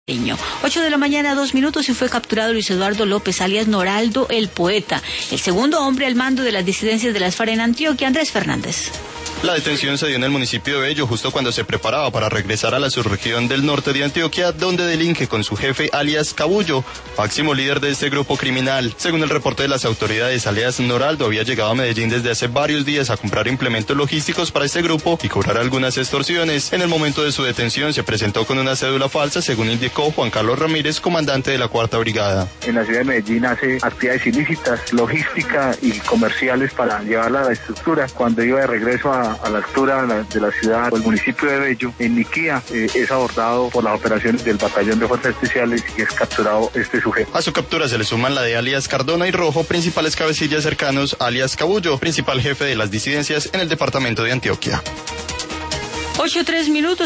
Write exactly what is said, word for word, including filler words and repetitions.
ocho de la mañana, dos minutos, y fue capturado Luis Eduardo López, alias Noraldo el Poeta, el segundo hombre al mando de las disidencias de las FARC en Antioquia. Andrés Fernández. La detención se dio en el municipio de Bello justo cuando se preparaba para regresar a la subregión del norte de Antioquia, donde delinque con su jefe alias Cabullo, máximo líder de este grupo criminal. Según el reporte de las autoridades, alias Noraldo había llegado a Medellín desde hace varios días a comprar implementos logísticos para este grupo y cobrar algunas extorsiones. En el momento de su detención se presentó con una cédula falsa, según indicó Juan Carlos Ramírez, comandante de la Cuarta Brigada. En la ciudad de Medellín hace actividades ilícitas, logística y comerciales para llevarla a la estructura. Cuando iba de regreso a a la altura de la, de la ciudad o el municipio de Bello, en Niquía, eh, es abordado por las operaciones del Batallón de Fuerzas Especiales y es capturado este sujeto. A su captura se le suman la de alias Cardona y Rojo, principales cabecillas cercanos alias Cabullo, principal jefe de las disidencias en el departamento de Antioquia. ocho, tres minutos.